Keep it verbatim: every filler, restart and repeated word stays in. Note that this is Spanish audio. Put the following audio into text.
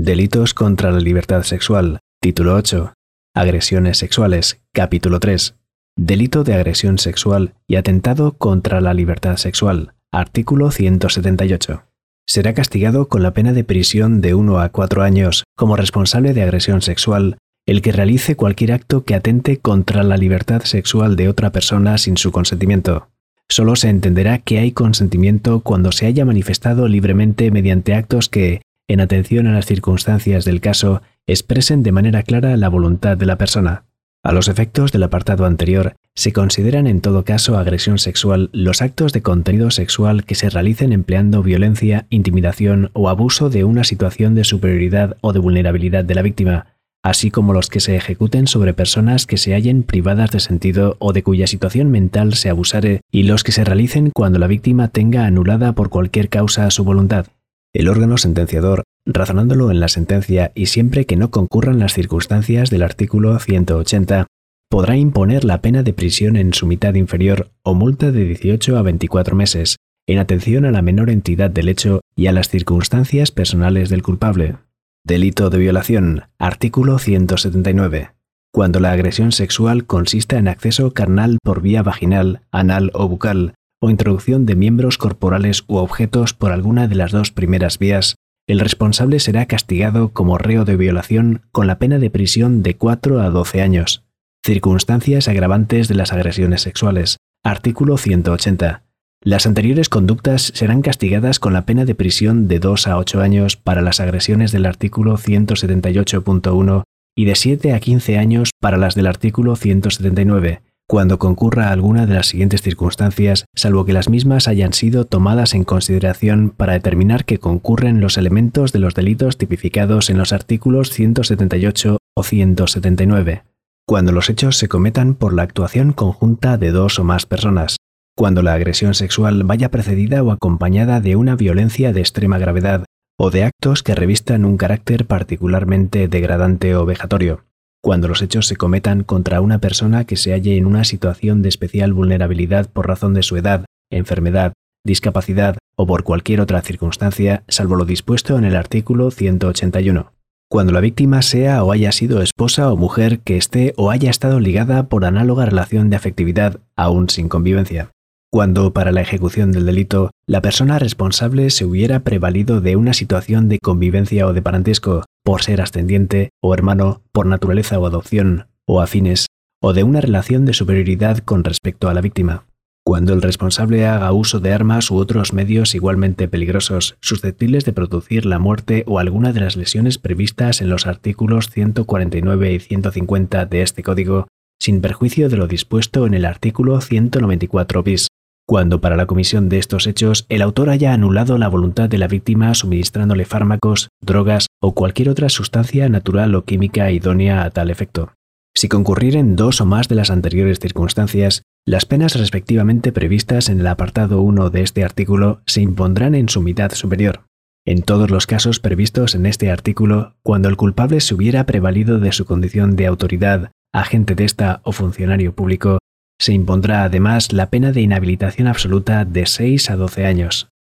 Delitos contra la libertad sexual. Título ocho. Agresiones sexuales. Capítulo tres. Delito de agresión sexual y atentado contra la libertad sexual. Artículo ciento setenta y ocho. Será castigado con la pena de prisión de uno a cuatro años como responsable de agresión sexual el que realice cualquier acto que atente contra la libertad sexual de otra persona sin su consentimiento. Solo se entenderá que hay consentimiento cuando se haya manifestado libremente mediante actos que, en atención a las circunstancias del caso, expresen de manera clara la voluntad de la persona. A los efectos del apartado anterior, se consideran en todo caso agresión sexual los actos de contenido sexual que se realicen empleando violencia, intimidación o abuso de una situación de superioridad o de vulnerabilidad de la víctima, así como los que se ejecuten sobre personas que se hallen privadas de sentido o de cuya situación mental se abusare, y los que se realicen cuando la víctima tenga anulada por cualquier causa su voluntad. El órgano sentenciador, razonándolo en la sentencia y siempre que no concurran las circunstancias del artículo ciento ochenta, podrá imponer la pena de prisión en su mitad inferior o multa de dieciocho a veinticuatro meses, en atención a la menor entidad del hecho y a las circunstancias personales del culpable. Delito de violación. Artículo ciento setenta y nueve. Cuando la agresión sexual consista en acceso carnal por vía vaginal, anal o bucal, o introducción de miembros corporales u objetos por alguna de las dos primeras vías, el responsable será castigado como reo de violación con la pena de prisión de cuatro a doce años. Circunstancias agravantes de las agresiones sexuales. Artículo ciento ochenta. Las anteriores conductas serán castigadas con la pena de prisión de dos a ocho años para las agresiones del artículo ciento setenta y ocho punto uno y de siete a quince años para las del artículo ciento setenta y nueve, cuando concurra alguna de las siguientes circunstancias, salvo que las mismas hayan sido tomadas en consideración para determinar que concurren los elementos de los delitos tipificados en los artículos ciento setenta y ocho o ciento setenta y nueve. Cuando los hechos se cometan por la actuación conjunta de dos o más personas. Cuando la agresión sexual vaya precedida o acompañada de una violencia de extrema gravedad o de actos que revistan un carácter particularmente degradante o vejatorio. Cuando los hechos se cometan contra una persona que se halle en una situación de especial vulnerabilidad por razón de su edad, enfermedad, discapacidad o por cualquier otra circunstancia, salvo lo dispuesto en el artículo ciento ochenta y uno. Cuando la víctima sea o haya sido esposa o mujer que esté o haya estado ligada por análoga relación de afectividad, aún sin convivencia. Cuando, para la ejecución del delito, la persona responsable se hubiera prevalido de una situación de convivencia o de parentesco, por ser ascendiente o hermano, por naturaleza o adopción, o afines, o de una relación de superioridad con respecto a la víctima. Cuando el responsable haga uso de armas u otros medios igualmente peligrosos, susceptibles de producir la muerte o alguna de las lesiones previstas en los artículos ciento cuarenta y nueve y ciento cincuenta de este Código, sin perjuicio de lo dispuesto en el artículo ciento noventa y cuatro bis. Cuando para la comisión de estos hechos el autor haya anulado la voluntad de la víctima suministrándole fármacos, drogas o cualquier otra sustancia natural o química idónea a tal efecto. Si concurrieren dos o más de las anteriores circunstancias, las penas respectivamente previstas en el apartado uno de este artículo se impondrán en su mitad superior. En todos los casos previstos en este artículo, cuando el culpable se hubiera prevalido de su condición de autoridad, agente de esta o funcionario público, se impondrá además la pena de inhabilitación absoluta de seis a doce años.